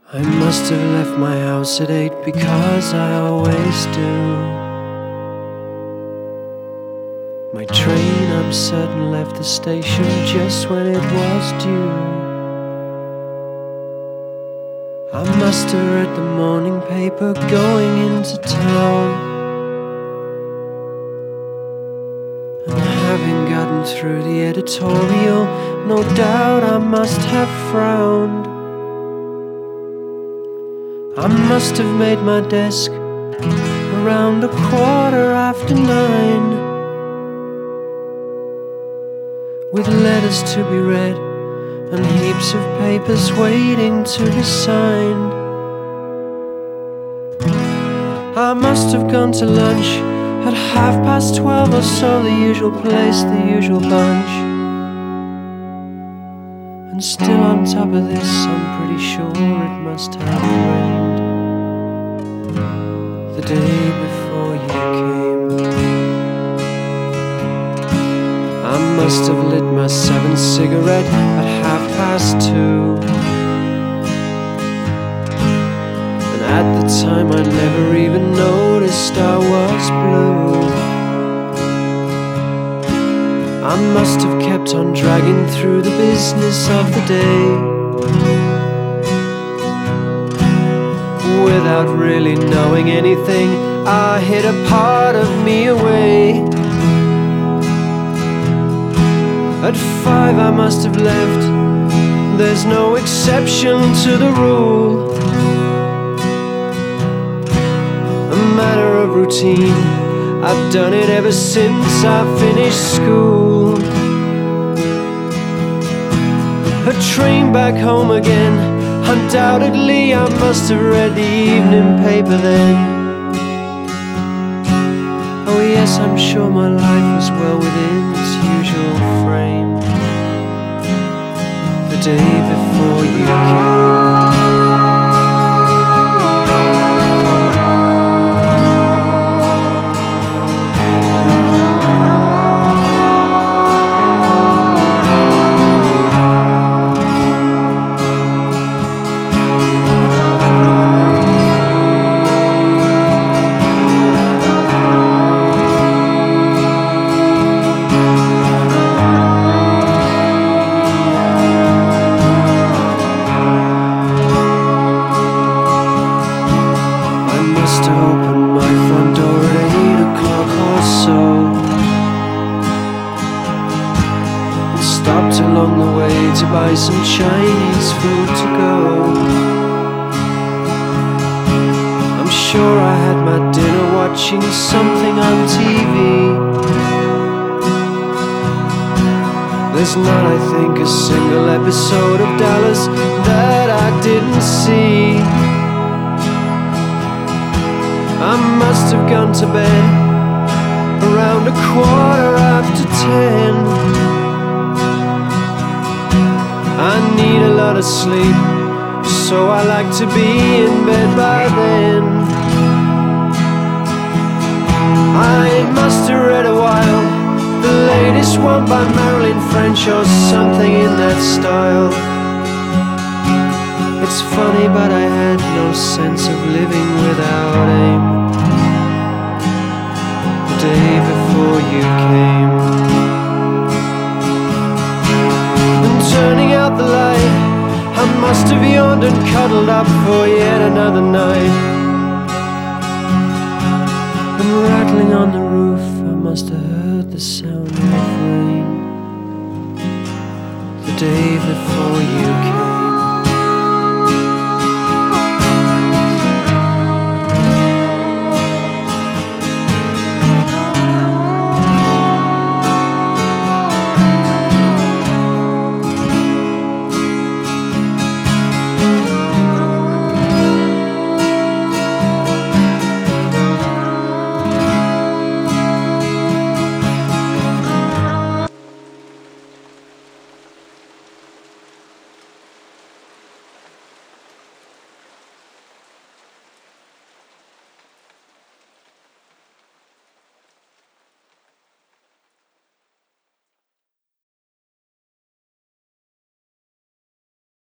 I must have left my house at 8 because I always do. My train, I'm certain, left the station just when it was due. I must have read the morning paper going into town, and having gotten through the editorial, no doubt I must have frowned. I must have made my desk around 9:15, with letters to be read and heaps of papers waiting to be signed. I must have gone to lunch at 12:30 or so, the usual place, the usual bunch. And still on top of this, I'm pretty sure it must have rained the day before you came. I must have lit my 7th cigarette at 2:30, and at the time I never even noticed I was blue. I must have kept on dragging through the business of the day, without really knowing anything. I hid a part of me away. At 5 I must have left. There's no exception to the rule. A matter of routine, I've done it ever since I finished school. A train back home again. Undoubtedly I must have read the evening paper then. Oh yes, I'm sure my life was well within its usual frame the day before you came. Opened my front door at 8 o'clock or so, and stopped along the way to buy some Chinese food to go. I'm sure I had my dinner watching something on TV. There's not, I think, a single episode of Dallas that I didn't see. I must have gone to bed around 10:15. I need a lot of sleep, so I like to be in bed by then. I must have read a while, the latest one by Marilyn French or something in that style. It's funny, but I had no sense of living without aim the day before you came. And turning out the light, I must have yawned and cuddled up for yet another night. And rattling on the roof, I must have heard the sound of rain the day before you came.